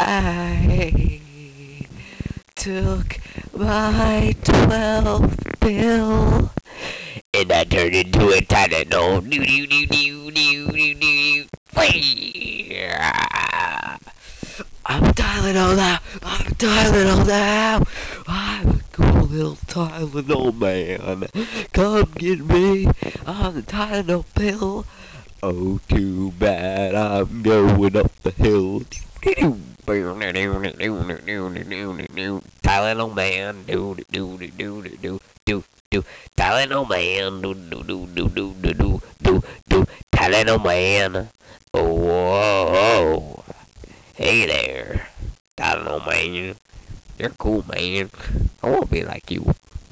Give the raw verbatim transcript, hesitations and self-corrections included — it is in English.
I took my twelve pill and I turned into a Tylenol. Do do do do do do do. I'm Tylenol now. I'm Tylenol now. I'm a cool little Tylenol man. Come get me. I'm the Tylenol pill. Oh, too bad I'm going up the hill. Tylenol man, do do do do do do do do. Tylenol man, do do do do do do do do do. Tylenol man. Oh, whoa. Hey there, Tylenol man. You're cool, man. I want to be like you.